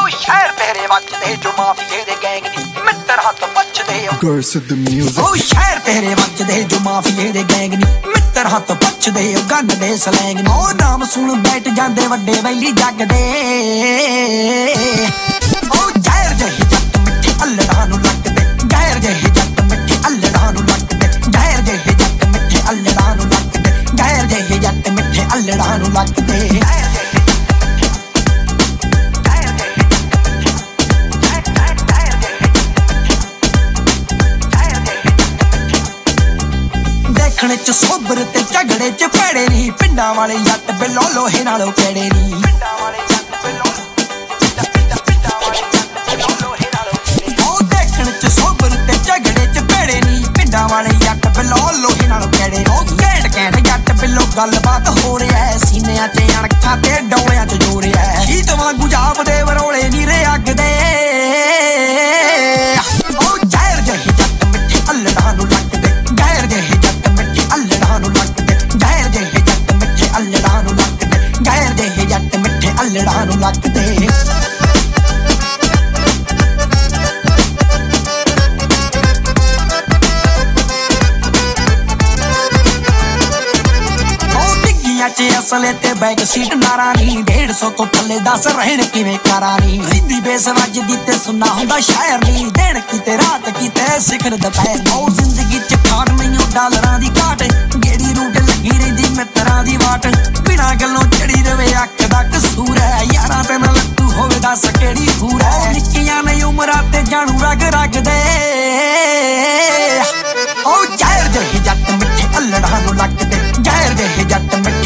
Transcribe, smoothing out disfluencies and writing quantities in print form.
ਸ਼ਹਿਰ ਤੇਰੇ ਵੱਜਦੇ ਜੋ ਮਾਫੀਏ ਦੇ ਗੈਂਗ ਨੀ ਮਿੱਤਰ ਹੱਥ ਪੱਛਦੇ Curse the music ਓ ਸ਼ਹਿਰ ਤੇਰੇ ਵੱਜਦੇ ਜੋ ਮਾਫੀਏ ਦੇ ਗੈਂਗ ਨੀ ਮਿੱਤਰ ਹੱਥ ਪੱਛਦੇ ਗੰਨ ਦੇ ਸਲੈਂਗ ਨੀ ਓ ਨਾਮ ਸੁਣ ਬੈਠ ਜਾਂਦੇ ਵੱਡੇ ਵੈਲੀ ਜੱਗ ਦੇ ਓ ਜ਼ਹਿਰ ਜਿਹੇ ਜੱਟ ਮਿੱਠੇ ਅਲੜਾਂ ਨੂੰ ਲੱਗਦੇ ਜ਼ਹਿਰ ਜਿਹੇ ਜੱਟ ਮਿੱਠੇ ਅਲੜਾਂ ਨੂੰ ਲੱਗਦੇ ਜ਼ਹਿਰ ਜਿਹੇ ਜੱਟ ਮਿੱਠੇ ਅਲੜਾਂ ਨੂੰ ਲੱਗਦੇ ਜ਼ਹਿਰ ਜਿਹੇ ਜੱਟ ਮਿੱਠੇ ਅਲੜਾਂ ਨੂੰ ਲੱਗਦੇ ਦੇਖਣ ਚ ਸੋਬਰ ਤੇ ਝਗੜੇ ਚ ਭੈੜੇ ਨੀ ਪਿੰਡਾਂ ਵਾਲੇ ਜੱਟ ਬਿੱਲੋ ਲੋਹੇ ਨਾਲੋਂ ਕਿਹੜੇ ਨੀ ਪਿੰਡਾਂ ਵਾਲੇ ਜੱਟ ਬਿੱਲੋ ਲੋਹੇ ਨਾਲੋਂ ਉਹ ਦੇਖਣ ਚ ਸੋਬਰ ਤੇ ਝਗੜੇ ਚ ਭੈੜੇ ਨੀ ਪਿੰਡਾਂ ਵਾਲੇ ਜੱਟ ਬਿੱਲੋ ਲੋਹੇ ਨਾਲੋਂ ਕਿਹੜੇ ਉਹ ਘੈਂਟ ਘੈਂਟ ਜੱਟ ਬਿੱਲੋ ਗੱਲਬਾਤ ਹੋ ਰਿਹਾ ਸੀਨਿਆਂ ਚ ਅਣਖਾਂ ਤੇ ਡੋਲਿਆਂ ਚ ਜੋ ਰਿਹਾ ਸ਼ੀਤ ਵਾਂਗੂ ਜਾਪਦੇ ਵਰੋਲੇ ਨੀਰੇ ਅੱਗ ਦੇ ਉਹ ਜ਼ਹਿਰ ਜਿਹੇ ਜੱਟ ਮਿੱਠੇ ਅਲੜਾਂ ਨੂੰ ਲੱਗਦੇ ਜ਼ਹਿਰ ਜਿਹੇ ਜੱਟ ਮਿੱਠੇ ਅਲੜਾਂ ਨੂੰ ਲੱਗਦੇ ਜ਼ਹਿਰ ਜਿਹੇ ਜੱਟ ਮਿੱਠੇ ਅਲੜਾਂ ਨੂੰ ਲੱਗਦੇ ਜ਼ਹਿਰ ਜਿਹੇ ਜੱਟ ਮਿੱਠੇ ਅਲੜਾਂ ਨੂੰ ਲੱਗਦੇ ਚ ਅਸਲੇ ਤੇ ਬੈਕ ਸੀਟ ਨਾਰਾ ਨੀ 150 ਤੋਂ ਥੱਲੇ 10 ਰਹਿਣ ਕਿਵੇਂ ਕਰਾਂ ਨੀ ਹਿੰਦੀ ਬੇਸ ਵੱਜਦੀ ਤੇ ਸੁਣਨਾ ਹੁੰਦਾ ਸ਼ਾਇਰ ਨੀ ਦਿਨ ਕੀਤੇ ਰਾਤ ਕੀਤੇ ਸਿਖਰ ਦੁਪਹਿਰ ਉਹ ਜ਼ਿੰਦਗੀ ਚ ਖਾੜ ਨਹੀਂ ਡਾਲਰਾਂ ਦੀ ਘਾਟ ਗੇੜੀ ਰੂਟ ਲੱਗੀ ਰਹਿੰਦੀ ਮਿੱਤਰਾਂ ਦੀ ਵਾਟ ਬਿਨਾਂ ਗੱਲੋਂ ਚੜੀ ਰਵੇ ਅੱਖ ਦਾ ਕਸੂਰ ਹੈ ਯਾਰਾਂ ਤੇ ਨਾ ਲੱਟੂ ਹੋਵੇ ਦੱਸ ਕਿਹੜੀ ਖੂਰ ਹੈ ਨਿੱਕੀਆਂ ਨੇ ਉਮਰਾਂ ਤੇ ਜਾਣੂ ਰਗ ਰਗ ਦੇ ਉਹ ਜ਼ਹਿਰ ਜਿਹੇ ਜੱਟ ਮਿੱਠੇ ਅਲੜਾਂ ਨੂੰ ਲੱਗਦੇ ਜ਼ਹਿਰ ਜਿਹੇ ਜੱਟ ਮਿੱਠੇ